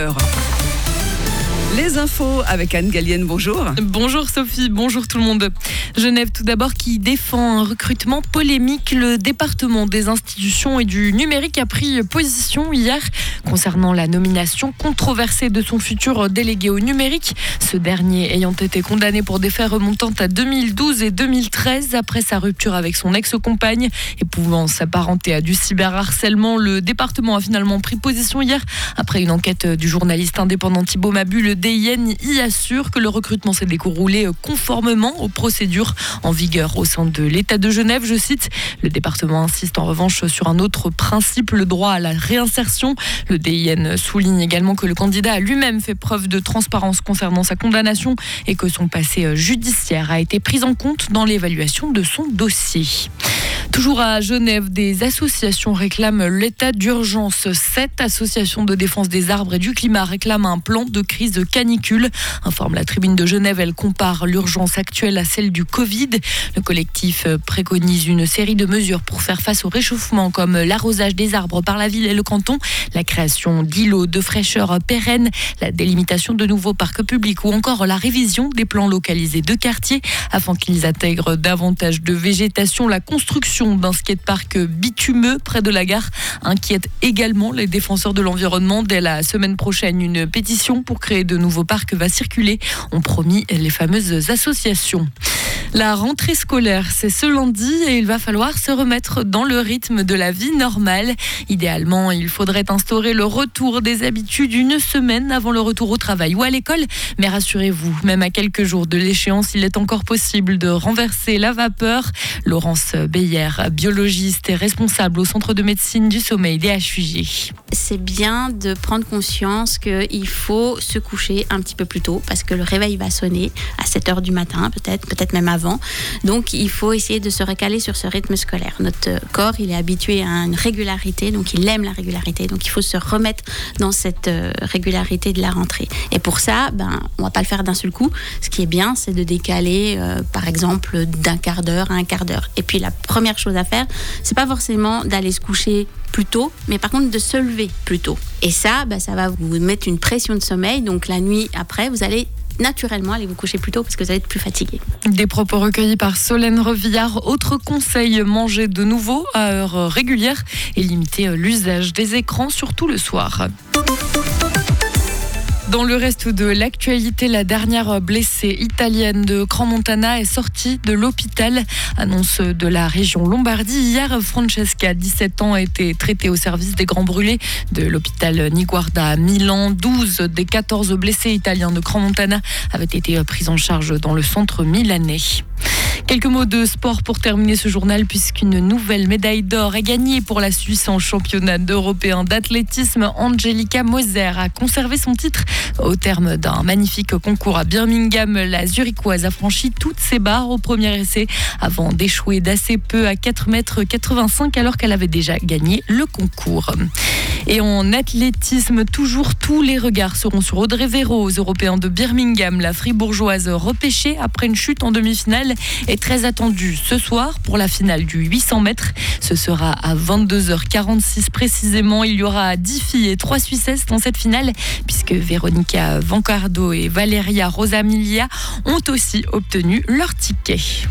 Les infos avec Anne Gallienne, bonjour. Bonjour Sophie, bonjour tout le monde. Genève tout d'abord qui défend un recrutement polémique. Le département des institutions et du numérique a pris position hier concernant la nomination controversée de son futur délégué au numérique. Ce dernier ayant été condamné pour des faits remontant à 2012 et 2013 après sa rupture avec son ex-compagne et pouvant s'apparenter à du cyberharcèlement. Le département a finalement pris position hier après une enquête du journaliste indépendant Thibaut Mabu. Le DIN y assure que le recrutement s'est déroulé conformément aux procédures en vigueur au sein de l'État de Genève. Je cite, le département insiste en revanche sur un autre principe, le droit à la réinsertion. Le DIN souligne également que le candidat a lui-même fait preuve de transparence concernant sa condamnation et que son passé judiciaire a été pris en compte dans l'évaluation de son dossier. Toujours à Genève, des associations réclament l'état d'urgence. 7 associations de défense des arbres et du climat réclament un plan de crise canicule. Informe la Tribune de Genève, elle compare l'urgence actuelle à celle du Covid. Le collectif préconise une série de mesures pour faire face au réchauffement, comme l'arrosage des arbres par la ville et le canton, la création d'îlots de fraîcheur pérennes, la délimitation de nouveaux parcs publics ou encore la révision des plans localisés de quartier afin qu'ils intègrent davantage de végétation. La construction d'un skatepark bitumeux près de la gare inquiète également les défenseurs de l'environnement. Dès la semaine prochaine, une pétition pour créer de nouveaux parcs va circuler, ont promis les fameuses associations. La rentrée scolaire, c'est ce lundi et il va falloir se remettre dans le rythme de la vie normale. Idéalement, il faudrait instaurer le retour des habitudes une semaine avant le retour au travail ou à l'école. Mais rassurez-vous, même à quelques jours de l'échéance, il est encore possible de renverser la vapeur. Laurence Beyer, biologiste et responsable au Centre de médecine du sommeil des HUG. C'est bien de prendre conscience qu'il faut se coucher un petit peu plus tôt parce que le réveil va sonner à 7h du matin, peut-être même avant. Donc, il faut essayer de se recaler sur ce rythme scolaire. Notre corps, il est habitué à une régularité, donc il aime la régularité. Donc, il faut se remettre dans cette régularité de la rentrée. Et pour ça, on ne va pas le faire d'un seul coup. Ce qui est bien, c'est de décaler, par exemple, d'un quart d'heure à un quart d'heure. Et puis, la première chose à faire, c'est pas forcément d'aller se coucher plus tôt, mais par contre de se lever plus tôt. Et ça, ça va vous mettre une pression de sommeil. Donc, la nuit après, vous allez naturellement aller vous coucher plus tôt parce que vous allez être plus fatigué. Des propos recueillis par Solène Revillard. Autre conseil, manger de nouveau à heure régulière et limiter l'usage des écrans, surtout le soir. Dans le reste de l'actualité, la dernière blessée italienne de Crans-Montana est sortie de l'hôpital. Annonce de la région Lombardie. Hier, Francesca, 17 ans, a été traitée au service des grands brûlés de l'hôpital Niguarda à Milan. 12 des 14 blessés italiens de Crans-Montana avaient été pris en charge dans le centre milanais. Quelques mots de sport pour terminer ce journal, puisqu'une nouvelle médaille d'or est gagnée pour la Suisse en championnat européen d'athlétisme. Angelica Moser a conservé son titre. Au terme d'un magnifique concours à Birmingham, la Zurichoise a franchi toutes ses barres au premier essai avant d'échouer d'assez peu à 4,85 m alors qu'elle avait déjà gagné le concours. Et en athlétisme, toujours tous les regards seront sur Audrey Véro aux Européens de Birmingham. La Fribourgeoise repêchée après une chute en demi-finale est très attendue ce soir pour la finale du 800 mètres. Ce sera à 22h46 précisément. Il y aura 10 filles et 3 Suissesses dans cette finale puisque Veronica Vancardo et Valeria Rosamilia ont aussi obtenu leur ticket.